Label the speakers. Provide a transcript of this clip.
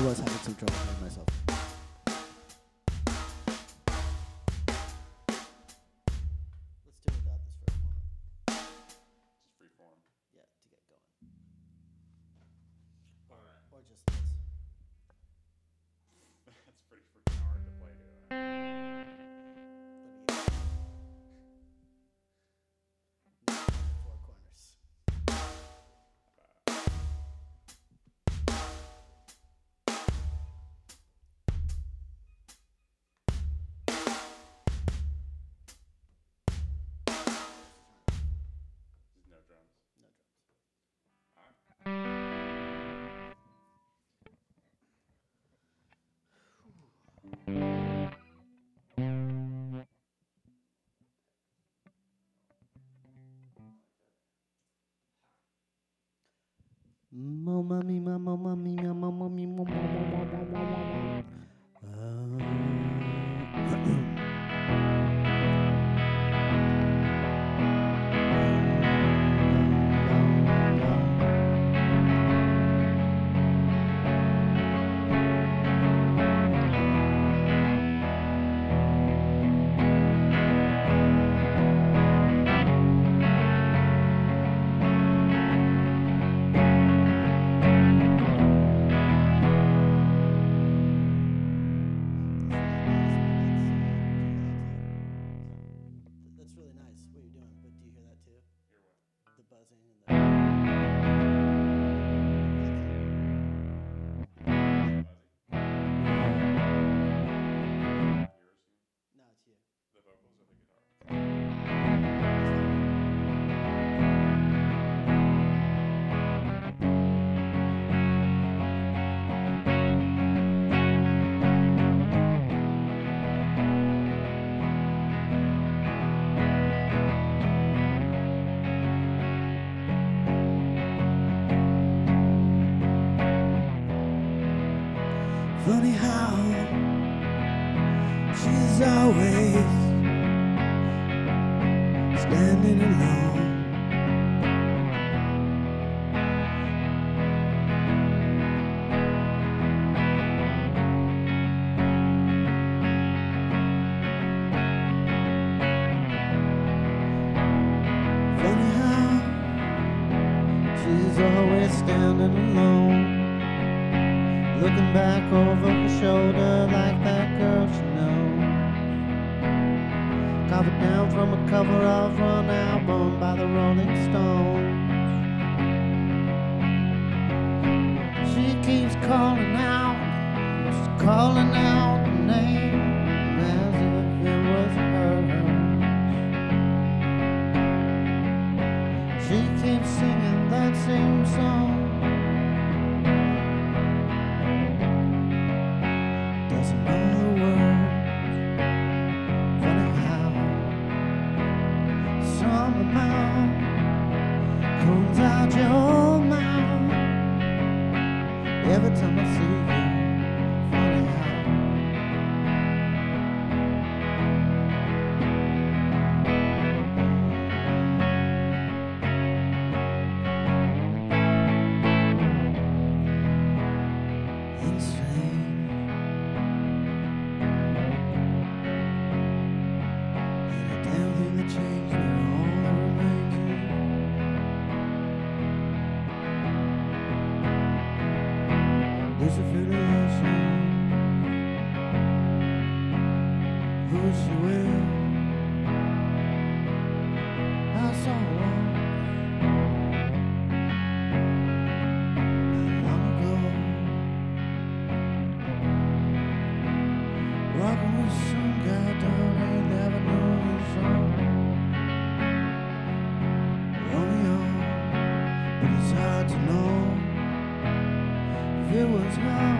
Speaker 1: was having some trouble hearing myself. Let's do it without this for a moment.
Speaker 2: Just free form.
Speaker 1: Yeah, to get going.
Speaker 2: All right.
Speaker 1: Or just this.
Speaker 2: That's pretty freaking hard to play to.
Speaker 1: Let me hear it. Four corners.
Speaker 2: Just no drums.
Speaker 1: No drums.
Speaker 2: All right.
Speaker 1: Mamma mia, mamma mia, mamma mia, mamma mia. That's really nice what you're doing, but do you hear that too?
Speaker 2: Hear what?
Speaker 1: The buzzing and
Speaker 2: Yours?
Speaker 1: No, it's you.
Speaker 2: The vocals or the guitar?
Speaker 1: Funny how she's always standing alone. Funny how she's always standing alone, looking back over her shoulder like that girl she knows. Covered down from a cover of an album by the Rolling Stones. She keeps calling out, she's calling out the name as if it was hers. She keeps singing that same song. Doesn't know the words. Funny how some amount comes out your mouth every time I see you. Funny how it's strange. And a damn thing that changed me, all that remains is affiliation. Who she with? I saw her not long ago, walking with some guy down 8th Avenue in Romeo, but it's hard to know if it was her